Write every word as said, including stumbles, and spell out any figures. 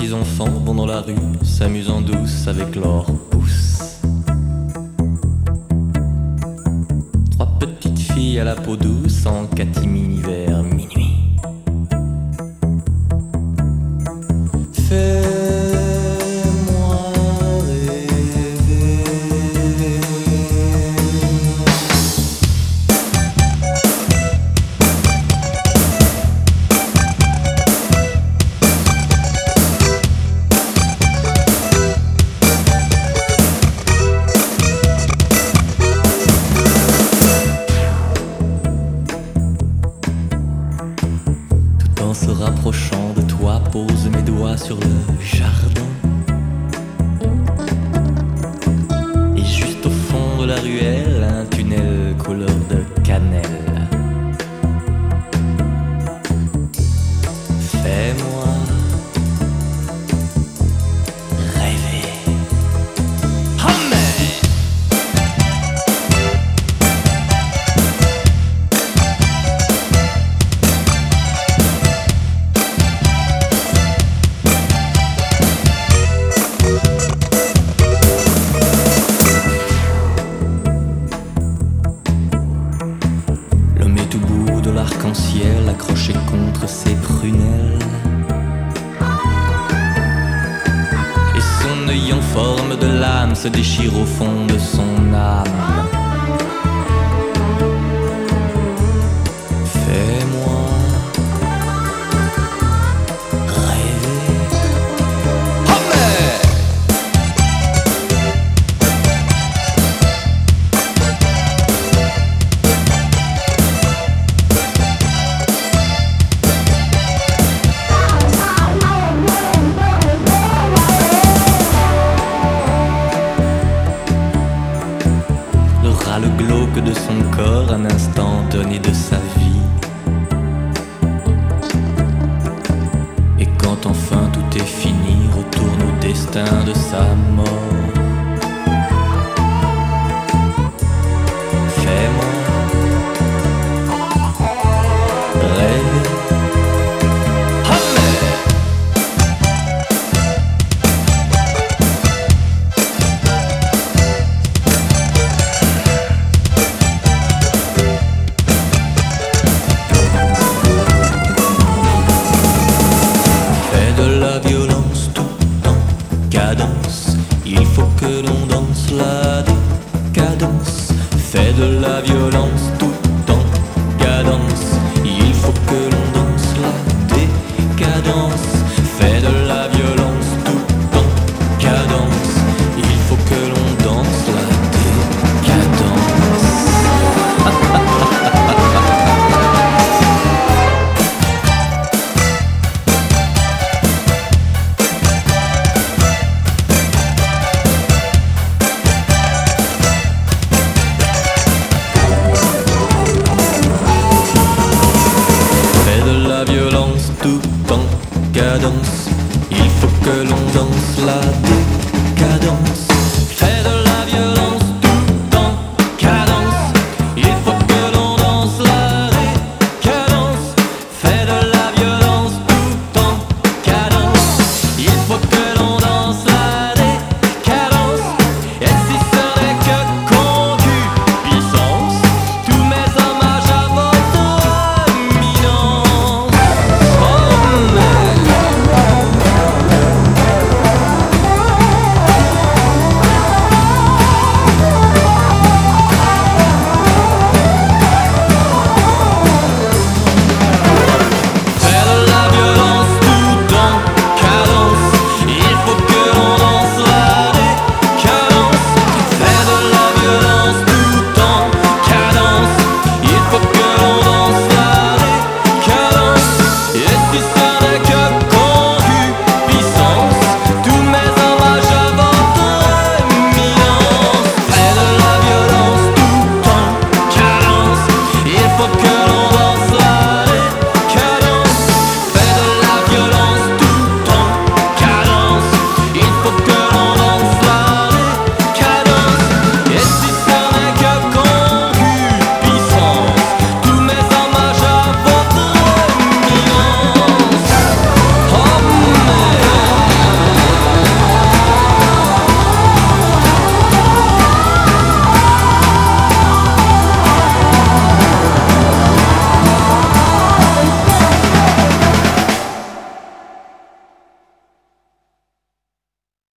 petits enfants vont dans la rue, s'amusant douce avec leurs pouces. Trois petites filles à la peau douce en catimini vers minuit. Fais-moi rêver. En se rapprochant de toi, pose mes doigts sur le jardin. Et juste au fond de la ruelle, un tunnel couleur de cannelle. Fais-moi rêver. Oh mais l'arc-en-ciel accroché contre ses prunelles, et son œil en forme de lame se déchire au fond de son âme. Fais-moi rêver. Oh mais le glauque de son corps, un instant donné de sa vie. Et quand enfin tout est fini, retourne au destin de sa mort. Fais-moi rêver. Il faut que l'on danse la décadence. Fais de la violence tout en cadence. Il faut que l'on danse la décadence. Fais de la violence tout en cadence. Il faut que l'on danse la décadence. Tout en cadence, il faut que l'on danse la décadence. Fais de la